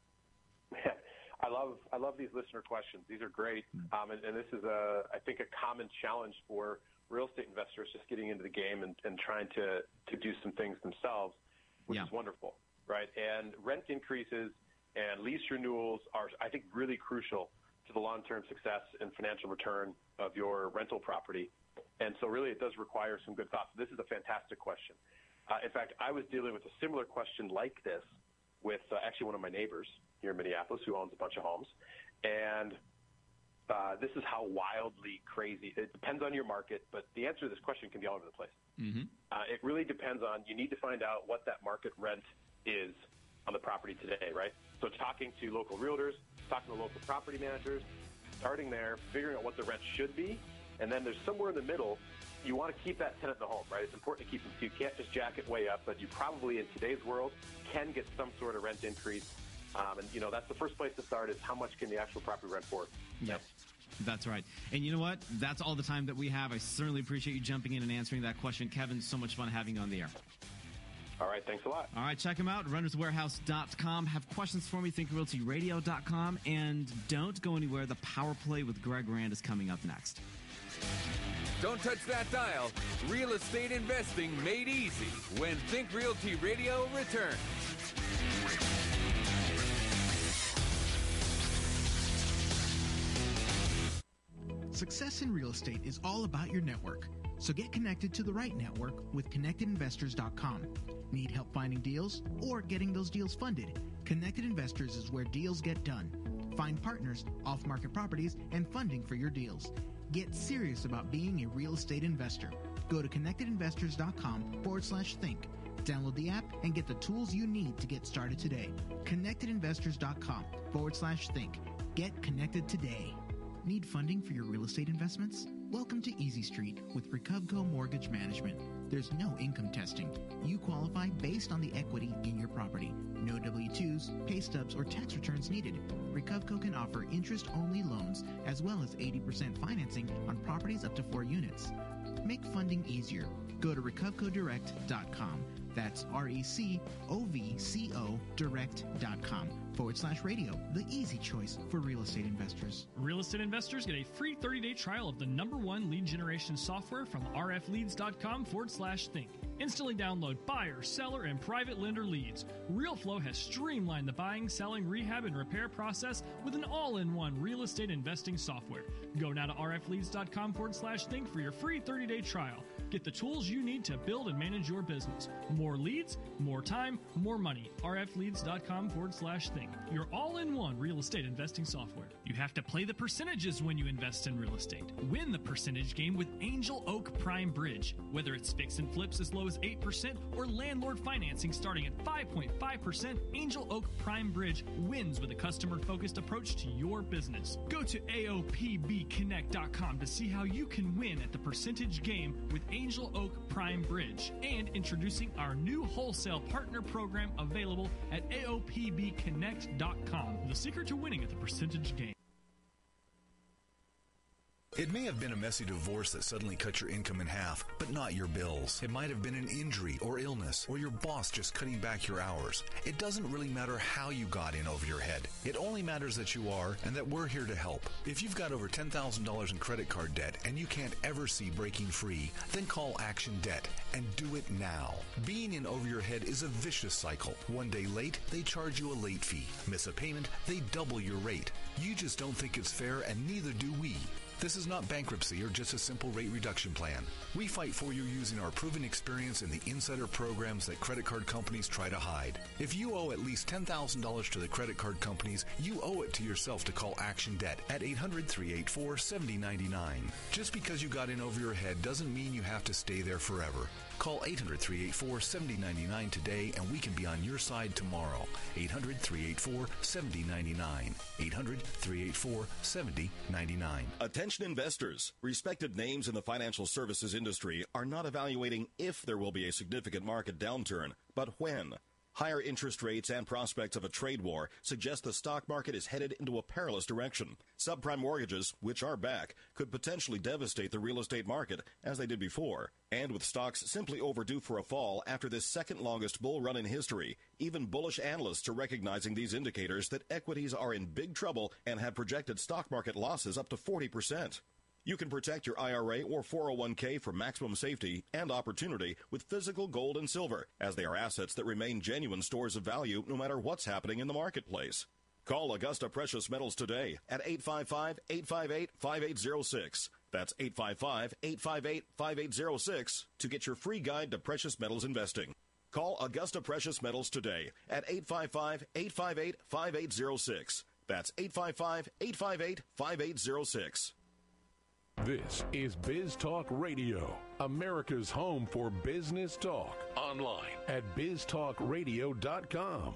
I love I love these listener questions. These are great, um, and, and this is a I think a common challenge for real estate investors just getting into the game and, and trying to, to do some things themselves, which Yeah. is wonderful, right? And rent increases and lease renewals are, I think, really crucial to the long-term success and financial return of your rental property. And so really it does require some good thought. This is a fantastic question. Uh, in fact, I was dealing with a similar question like this with uh, actually one of my neighbors here in Minneapolis who owns a bunch of homes. And Uh, this is how wildly crazy. It depends on your market, but the answer to this question can be all over the place. Mm-hmm. Uh, it really depends on, you need to find out what that market rent is on the property today, right? So talking to local realtors, talking to local property managers, starting there, figuring out what the rent should be, and then there's somewhere in the middle, you want to keep that tenant in the home, right? It's important to keep them. So you can't just jack it way up, but you probably, in today's world, can get some sort of rent increase. Um, and, you know, that's the first place to start is how much can the actual property rent for? Yep. That's right. And you know what? That's all the time that we have. I certainly appreciate you jumping in and answering that question. Kevin, so much fun having you on the air. All right. Thanks a lot. All right. Check them out. renters warehouse dot com. Have questions for me, think realty radio dot com. And don't go anywhere. The Power Play with Greg Rand is coming up next. Don't touch that dial. Real estate investing made easy when Think Realty Radio returns. Success in real estate is all about your network. So get connected to the right network with connected investors dot com. Need help finding deals or getting those deals funded? Connected Investors is where deals get done. find partners, off-market properties, and funding for your deals. Get serious about being a real estate investor. Go to connectedinvestors.com forward slash think. Download the app and get the tools you need to get started today. connectedinvestors.com forward slash think. Get connected today. Need funding for your real estate investments? Welcome to Easy Street with Recovco Mortgage Management. There's no income testing. You qualify based on the equity in your property. No W two's, pay stubs, or tax returns needed. Recovco can offer interest-only loans as well as eighty percent financing on properties up to four units. Make funding easier. Go to recovco direct dot com. That's R E C O V C O direct.com forward slash radio, the easy choice for real estate investors. Real estate investors get a free thirty-day trial of the number one lead generation software from rfleads.com forward slash think. Instantly download buyer, seller, and private lender leads. RealFlow has streamlined the buying, selling, rehab, and repair process with an all-in-one real estate investing software. Go now to rfleads.com forward slash think for your free thirty-day trial. Get the tools you need to build and manage your business. More leads, more time, more money. rfleads.com forward slash think. Your all-in-one real estate investing software. You have to play the percentages when you invest in real estate. Win the percentage game with Angel Oak Prime Bridge. Whether it's fix and flips as low as eight percent or landlord financing starting at five point five percent, Angel Oak Prime Bridge wins with a customer-focused approach to your business. Go to A O P B connect dot com to see how you can win at the percentage game with Angel Oak Prime Bridge, and introducing our new wholesale partner program available at A O P B connect dot com. The secret to winning at the percentage game. It may have been a messy divorce that suddenly cut your income in half, but not your bills. It might have been an injury or illness, or your boss just cutting back your hours. It doesn't really matter how you got in over your head. It only matters that you are, and that we're here to help. If you've got over ten thousand dollars in credit card debt and you can't ever see breaking free, then call Action Debt and do it now. Being in over your head is a vicious cycle. One day late, they charge you a late fee. Miss a payment, they double your rate. You just don't think it's fair, and neither do we. This is not bankruptcy or just a simple rate reduction plan. We fight for you using our proven experience in the insider programs that credit card companies try to hide. If you owe at least ten thousand dollars to the credit card companies, you owe it to yourself to call Action Debt at eight hundred, three eight four, seven zero nine nine. Just because you got in over your head doesn't mean you have to stay there forever. Call eight hundred, three eight four, seven zero nine nine today and we can be on your side tomorrow. eight hundred, three eight four, seven zero nine nine. eight hundred, three eight four, seven zero nine nine. Attention investors. Respected names in the financial services industry are not evaluating if there will be a significant market downturn, but when. Higher interest rates and prospects of a trade war suggest the stock market is headed into a perilous direction. Subprime mortgages, which are back, could potentially devastate the real estate market as they did before. And with stocks simply overdue for a fall after this second longest bull run in history, even bullish analysts are recognizing these indicators that equities are in big trouble and have projected stock market losses up to forty percent. You can protect your I R A or four oh one k for maximum safety and opportunity with physical gold and silver, as they are assets that remain genuine stores of value no matter what's happening in the marketplace. Call Augusta Precious Metals today at eight five five, eight five eight, five eight zero six. That's eight five five, eight five eight, five eight zero six to get your free guide to precious metals investing. Call Augusta Precious Metals today at eight five five, eight five eight, five eight zero six. That's eight five five, eight five eight, five eight zero six. This is Biz Talk Radio, America's home for business talk. Online at biz talk radio dot com.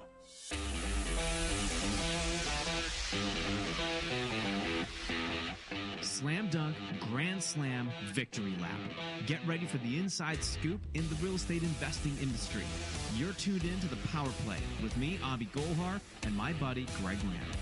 Slam dunk, grand slam, victory lap. Get ready for the inside scoop in the real estate investing industry. You're tuned in to the Power Play with me, Abhi Golhar, and my buddy, Greg Rand.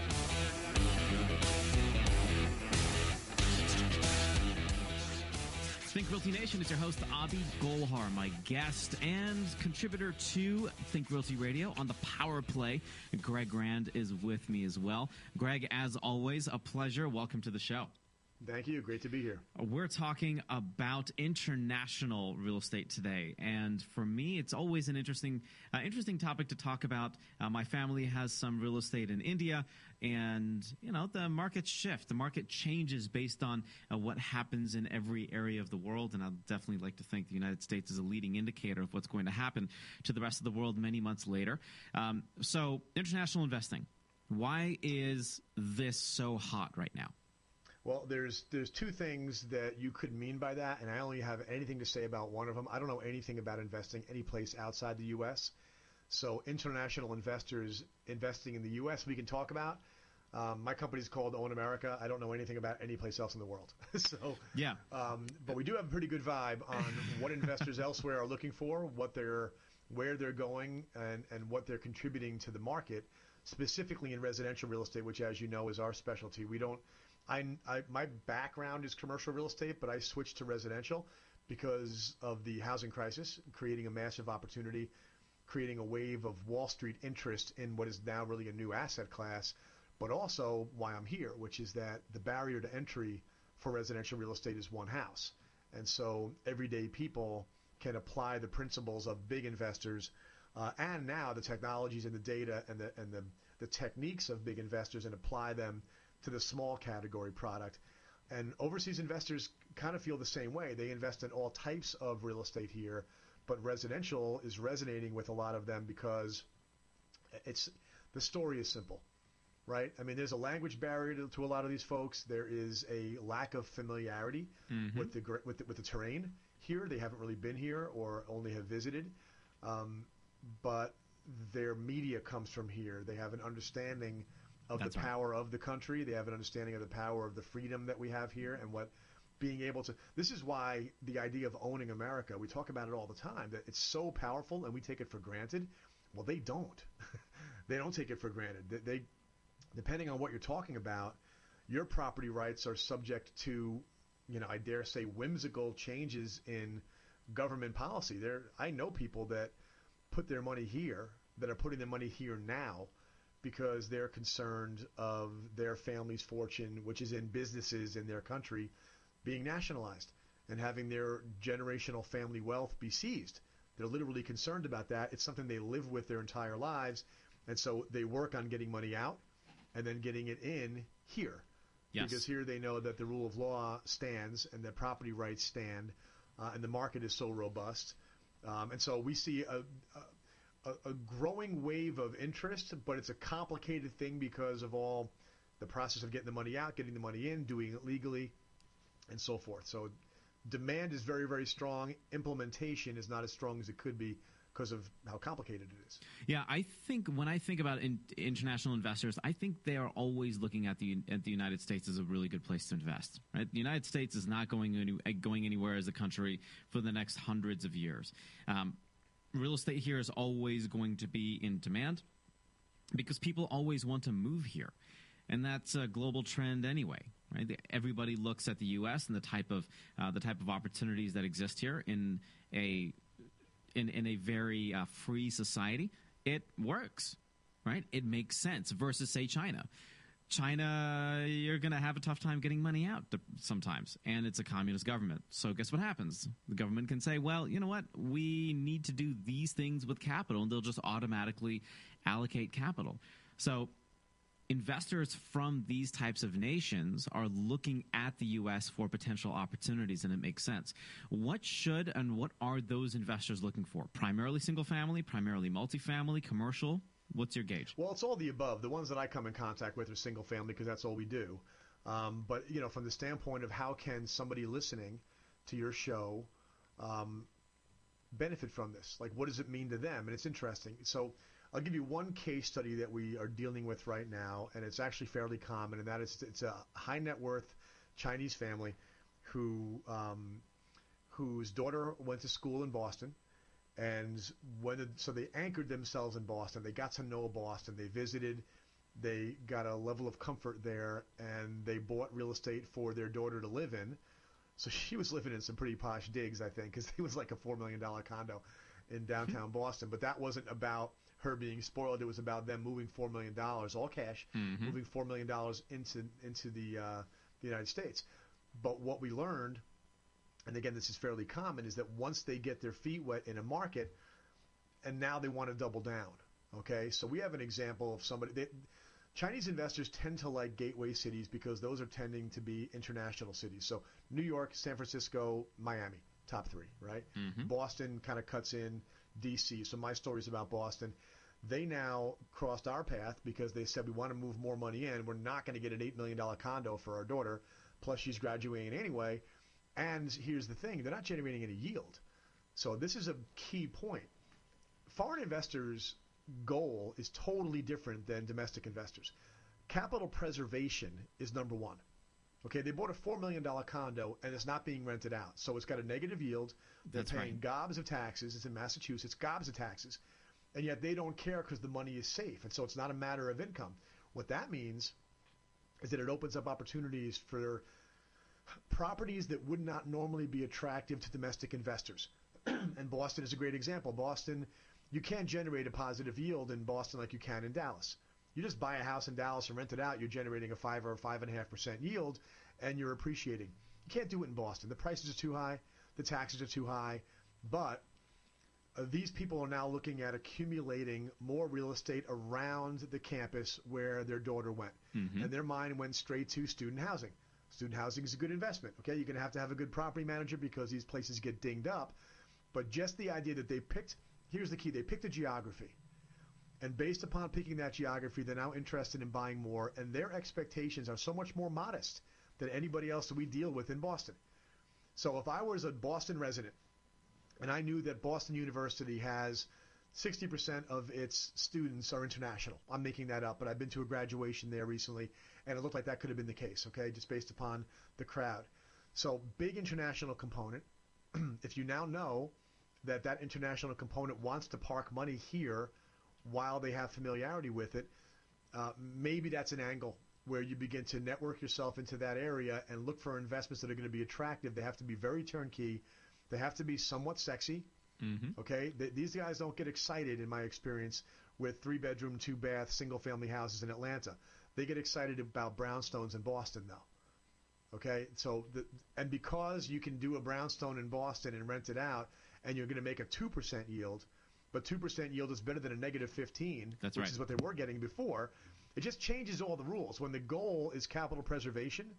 Think Realty Nation is your host, Abhi Golhar, my guest and contributor to Think Realty Radio on the Power Play. Greg Rand is with me as well. Greg, as always, a pleasure. Welcome to the show. Thank you. Great to be here. We're talking about international real estate today, and for me, it's always an interesting, uh, interesting topic to talk about. Uh, my family has some real estate in India, and you know the markets shift, the market changes based on uh, what happens in every area of the world. And I'd definitely like to think the United States is a leading indicator of what's going to happen to the rest of the world many months later. Um, so, international investing. Why is this so hot right now? Well, there's there's two things that you could mean by that, and I only have anything to say about one of them. I don't know anything about investing any place outside the U S. So international investors investing in the U S we can talk about. Um, my company's called Own America. I don't know anything about any place else in the world. so yeah, um, but we do have a pretty good vibe on what investors elsewhere are looking for, what they're where they're going, and and what they're contributing to the market, specifically in residential real estate, which, as you know, is our specialty. We don't. I, I, my background is commercial real estate, but I switched to residential because of the housing crisis, creating a massive opportunity, creating a wave of Wall Street interest in what is now really a new asset class, but also why I'm here, which is that the barrier to entry for residential real estate is one house. And so everyday people can apply the principles of big investors uh, and now the technologies and the data and the, and the, the techniques of big investors and apply them to the small category product. And overseas investors kind of feel the same way. They invest in all types of real estate here, but residential is resonating with a lot of them because it's the story is simple, right? I mean, there's a language barrier to, to a lot of these folks. There is a lack of familiarity Mm-hmm. with the gr- with the, with the terrain here. They haven't really been here or only have visited, um, but their media comes from here. They have an understanding of That's the right. power of the country. They have an understanding of the power of the freedom that we have here and what being able to – this is why the idea of owning America, we talk about it all the time, that it's so powerful and we take it for granted. Well, they don't. They don't take it for granted. They, they depending on what you're talking about, your property rights are subject to, you know, I dare say whimsical changes in government policy. There, I know people that put their money here, that are putting their money here now because they're concerned of their family's fortune, which is in businesses in their country, being nationalized and having their generational family wealth be seized. They're literally concerned about that. It's something they live with their entire lives, and so they work on getting money out and then getting it in here. Yes. Because here they know that the rule of law stands and that property rights stand, uh, and the market is so robust. Um, and so we see a, a, a growing wave of interest, but it's a complicated thing because of all the process of getting the money out, getting the money in, doing it legally, and so forth. So demand is very, very strong. Implementation is not as strong as it could be because of how complicated it is. Yeah, I think when I think about in, international investors, I think they are always looking at the at the United States as a really good place to invest. Right, the United States is not going any, going anywhere as a country for the next hundreds of years. Um, real estate here is always going to be in demand because people always want to move here, and that's a global trend anyway. Right, everybody looks at the U S and the type of uh, the type of opportunities that exist here in a In, in a very uh, free society. It works, right? It makes sense versus, say, China. China, you're going to have a tough time getting money out sometimes, and it's a communist government. So guess what happens? The government can say, well, you know what? We need to do these things with capital, and they'll just automatically allocate capital. So investors from these types of nations are looking at the U S for potential opportunities, and it makes sense. What should and what are those investors looking for? Primarily single family, primarily multifamily, commercial? What's your gauge? Well, it's all the above. The ones that I come in contact with are single family because that's all we do. Um, but, you know, from the standpoint of how can somebody listening to your show um, benefit from this? Like, what does it mean to them? And it's interesting. So I'll give you one case study that we are dealing with right now, and it's actually fairly common, and that is it's a high net worth Chinese family who um, whose daughter went to school in Boston, and when the, so they anchored themselves in Boston. They got to know Boston. They visited. They got a level of comfort there, and they bought real estate for their daughter to live in. So she was living in some pretty posh digs, I think, because it was like a four million dollars condo in downtown Boston. But that wasn't about her being spoiled. It was about them moving four million dollars, all cash, Mhm. moving four million dollars into into the, uh, the United States. But what we learned, and again, this is fairly common, is that once they get their feet wet in a market, and now they want to double down. Okay, so we have an example of somebody. They, Chinese investors tend to like gateway cities because those are tending to be international cities. So New York, San Francisco, Miami, top three, right? Mhm. Boston kind of cuts in, D C. So my story is about Boston. They now crossed our path because they said we want to move more money in. We're not going to get an eight million dollars condo for our daughter, plus she's graduating anyway. And here's the thing, they're not generating any yield. So this is a key point. Foreign investors' goal is totally different than domestic investors. Capital preservation is number one. Okay, they bought a four million dollars condo and it's not being rented out. So it's got a negative yield. They're That's paying right. gobs of taxes. It's in Massachusetts, gobs of taxes. And yet they don't care because the money is safe. And so it's not a matter of income. What that means is that it opens up opportunities for properties that would not normally be attractive to domestic investors. And Boston is a great example. Boston, you can't generate a positive yield in Boston like you can in Dallas. You just buy a house in Dallas and rent it out, you're generating a five or five and a half percent yield, and you're appreciating. You can't do it in Boston. The prices are too high, the taxes are too high, but uh, these people are now looking at accumulating more real estate around the campus where their daughter went, Mhm. and their mind went straight to student housing. Student housing is a good investment. Okay, you're going to have to have a good property manager because these places get dinged up, but just the idea that they picked. Here's the key: they picked a geography. And based upon picking that geography, they're now interested in buying more, and their expectations are so much more modest than anybody else that we deal with in Boston. So if I was a Boston resident, and I knew that Boston University has sixty percent of its students are international. I'm making that up, but I've been to a graduation there recently, and it looked like that could have been the case, okay, just based upon the crowd. So big international component. If you now know that that international component wants to park money here while they have familiarity with it, uh, maybe that's an angle where you begin to network yourself into that area and look for investments that are going to be attractive. They have to be very turnkey. They have to be somewhat sexy. Mm-hmm. Okay, Th- these guys don't get excited, in my experience, with three-bedroom, two-bath, single-family houses in Atlanta. They get excited about brownstones in Boston, though. Okay, so the, and because you can do a brownstone in Boston and rent it out, and you're going to make a two percent yield, but two percent yield is better than a negative fifteen, That's which right. is what they were getting before. It just changes all the rules. When the goal is capital preservation,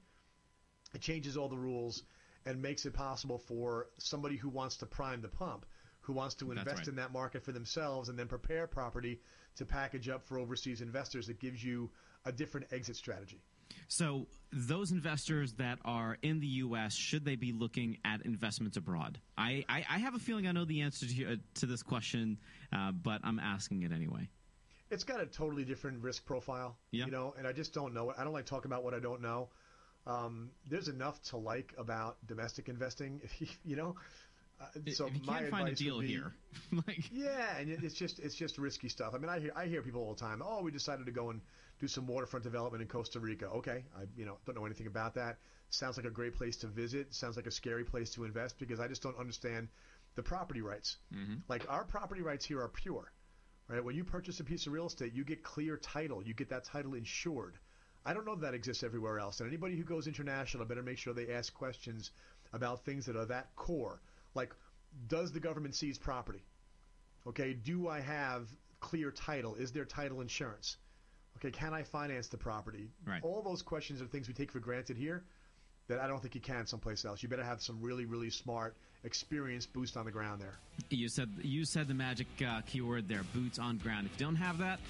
it changes all the rules and makes it possible for somebody who wants to prime the pump, who wants to That's invest right. in that market for themselves and then prepare property to package up for overseas investors. It gives you a different exit strategy. So those investors that are in the U S, should they be looking at investments abroad? I, I, I have a feeling I know the answer to, uh, to this question, uh, but I'm asking it anyway. It's got a totally different risk profile, Yeah. you know, and I just don't know it. I don't like talking about what I don't know. Um, there's enough to like about domestic investing, if you, you know. Uh, so if you my can't find a advice deal would be- here, like, yeah, and it- it's just it's just risky stuff. I mean, I hear I hear people all the time. Oh, we decided to go and do some waterfront development in Costa Rica. Okay, I you know don't know anything about that. Sounds like a great place to visit. Sounds like a scary place to invest because I just don't understand the property rights. Mm-hmm. Like our property rights here are pure, right? When you purchase a piece of real estate, you get clear title. You get that title insured. I don't know that, that exists everywhere else. And anybody who goes international better make sure they ask questions about things that are that core. Like, does the government seize property? Okay, do I have clear title? Is there title insurance? Okay, can I finance the property? Right. All those questions are things we take for granted here that I don't think you can someplace else. You better have some really, really smart, experienced boots on the ground there. You said you said the magic uh, keyword there, boots on ground. If you don't have that,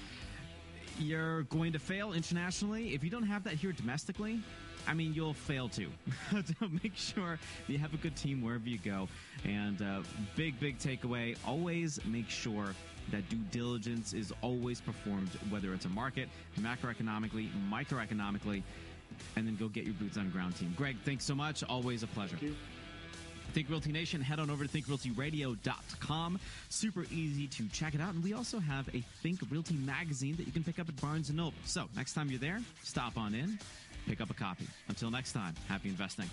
you're going to fail internationally. If you don't have that here domestically, I mean, you'll fail too. So make sure you have a good team wherever you go. And uh, big, big takeaway, always make sure that due diligence is always performed, whether it's a market, macroeconomically, microeconomically, and then go get your boots on the ground team. Greg, thanks so much. Always a pleasure. Thank you. Think Realty Nation, head on over to think realty radio dot com. Super easy to check it out. And we also have a Think Realty magazine that you can pick up at Barnes and Noble. So next time you're there, stop on in, pick up a copy. Until next time, happy investing.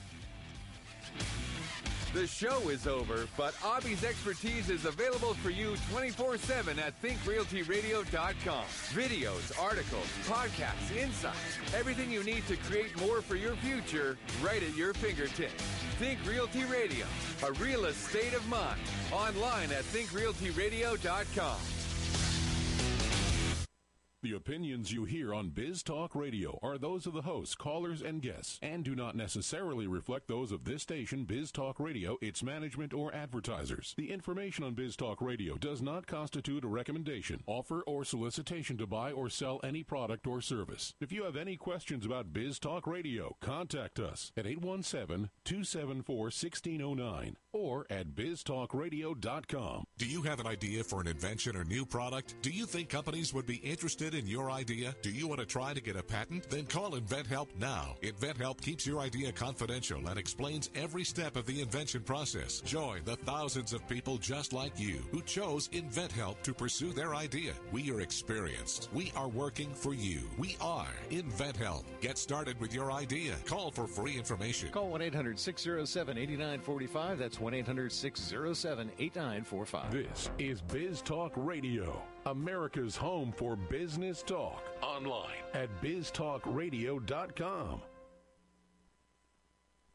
The show is over, but Abi's expertise is available for you twenty-four seven at think realty radio dot com. Videos, articles, podcasts, insights, everything you need to create more for your future right at your fingertips. Think Realty Radio, a real estate of mind. Online at think realty radio dot com. The opinions you hear on Biz Talk Radio are those of the hosts, callers, and guests, and do not necessarily reflect those of this station, Biz Talk Radio, its management, or advertisers. The information on Biz Talk Radio does not constitute a recommendation, offer, or solicitation to buy or sell any product or service. If you have any questions about Biz Talk Radio, contact us at eight one seven, two seven four, one six zero nine or at biz talk radio dot com. Do you have an idea for an invention or new product? Do you think companies would be interested in your idea? Do you want to try to get a patent? Then call InventHelp now. InventHelp keeps your idea confidential and explains every step of the invention process. Join the thousands of people just like you who chose InventHelp to pursue their idea. We are experienced. We are working for you. We are InventHelp. Get started with your idea. Call for free information. Call one eight hundred, six oh seven, eight nine four five. That's one eight hundred, six oh seven, eight nine four five. This is Biz Talk Radio, America's home for business talk. Online at biz talk radio dot com.